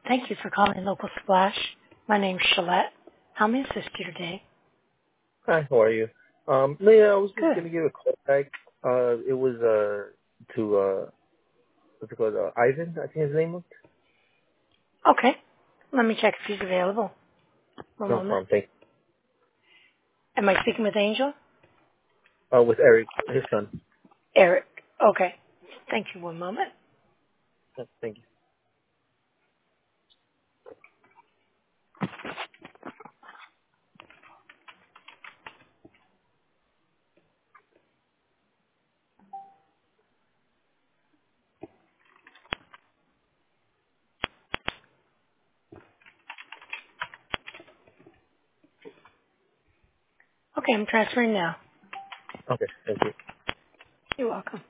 Thank you for calling Local Splash. My name's Shalette. How may I assist you today? Hi, how are you? Leah, I was just Good. gonna give a call back. It was to what's it called? Ivan, I think his name was. Okay. Let me check if he's available. One No moment. problem. Thank Am I speaking with Angel? with Eric, his son. Eric. Okay. Thank you. One moment. Thank you. Okay, I'm transferring now. Okay, thank you. You're welcome.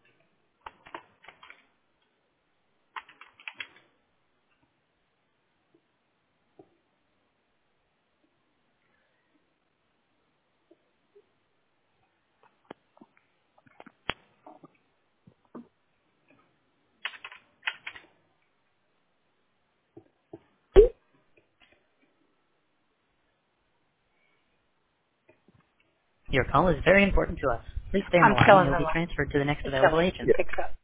Your call is very important to us. Please stay on I'm the line still and on you'll the be line transferred to the next until available he agent. Yeah. picks up.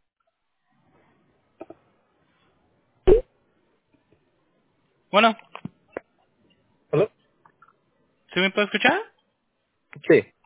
Bueno, Hello. ¿sí me puede escuchar? Sí.